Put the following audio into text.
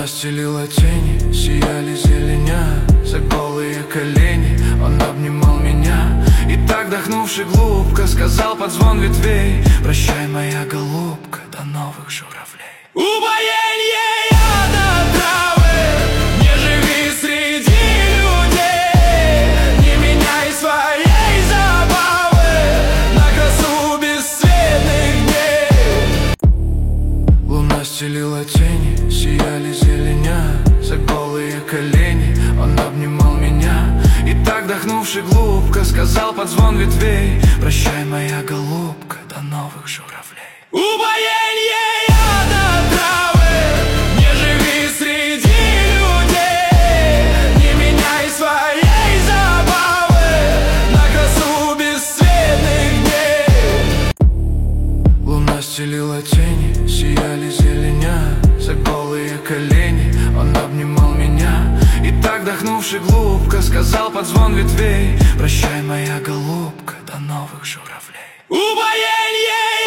Луна стелила тени, сияли зеленя за голые колени. Он обнимал меня и так, вдохнувши глубоко, сказал под звон ветвей: прощай, моя голубка, до новых журавлей. Упоенье яда травы, не живи среди людей, не меняй своей забавы на красу бесцветных дней. Луна стелила тени, сияли зеленя за голые колени. Он обнимал меня и так, вдохнувши глубоко, сказал под звон ветвей: прощай, моя голубка, до новых журавлей. Упоенье яда травы, не живи среди людей, не меняй своей забавы на красу бесцветных дней. Луна стелила тени, сияли зеленя за голые колени. Он обнимал меня и так, вдохнувши глубоко, сказал под звон ветвей: прощай, моя голубка, до новых журавлей. Упоенье